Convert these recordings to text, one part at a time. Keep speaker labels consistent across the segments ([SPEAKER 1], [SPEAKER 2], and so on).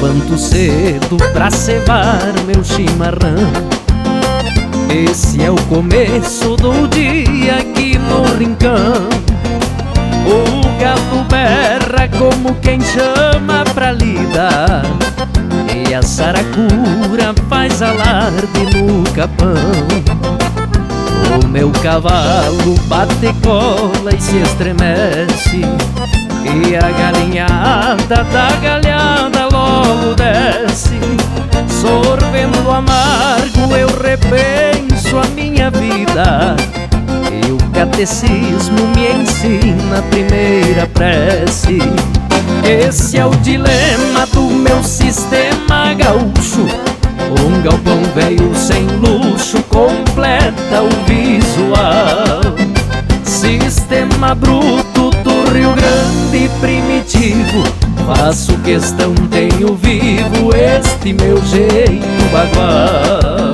[SPEAKER 1] levanto cedo pra cevar meu chimarrão. Esse é o começo do dia aqui no rincão. O galo berra como quem chama pra lida, e a saracura faz alarde no capão. O meu cavalo bate cola e se estremece, e a galinhada da galhada logo desce. Sorvendo amargo eu repenso a minha vida, e o catecismo me ensina a primeira prece. Esse é o dilema do meu sistema gaúcho. Um galpão velho sem luxo completa o visual. Sistema bruto do Rio Grande primitivo, faço questão, tenho vivo este meu jeito bagual.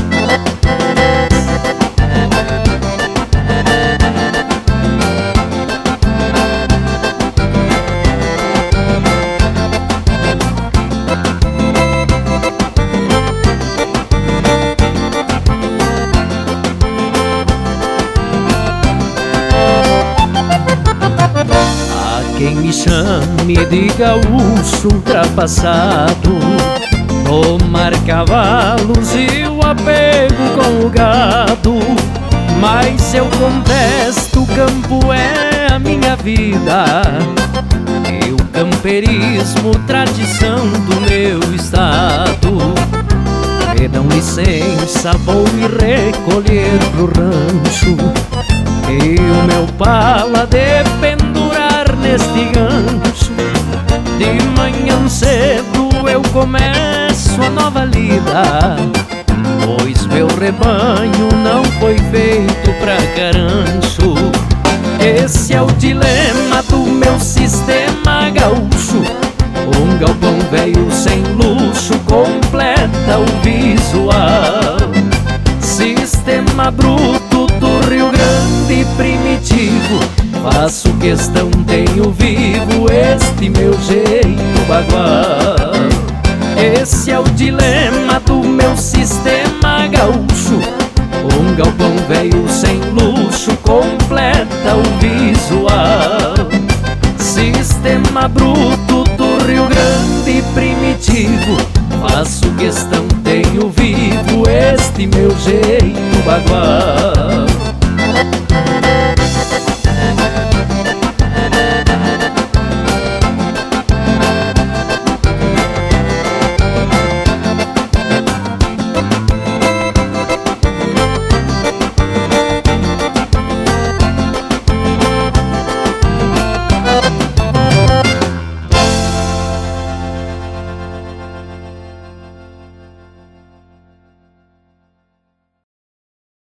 [SPEAKER 1] Quem me chame de gaúcho ultrapassado, tomar cavalos e o apego com o gado. Mas eu contesto, o campo é a minha vida, e o camperismo, tradição do meu estado. Me dão licença, vou me recolher pro rancho, e o meu pala pendurar neste gancho. De manhã cedo eu começo a nova lida, pois meu rebanho não foi feito pra carancho. Esse é o dilema do meu sistema gaúcho. Um galpão velho sem luxo completa o visual. Sistema bruto do Rio Grande primitivo, faço questão, tenho vivo este meu jeito bagual. Esse é o dilema do meu sistema gaúcho. Um galpão velho sem luxo completa o visual. Sistema bruto do Rio Grande primitivo, faço questão, tenho vivo este meu jeito bagual.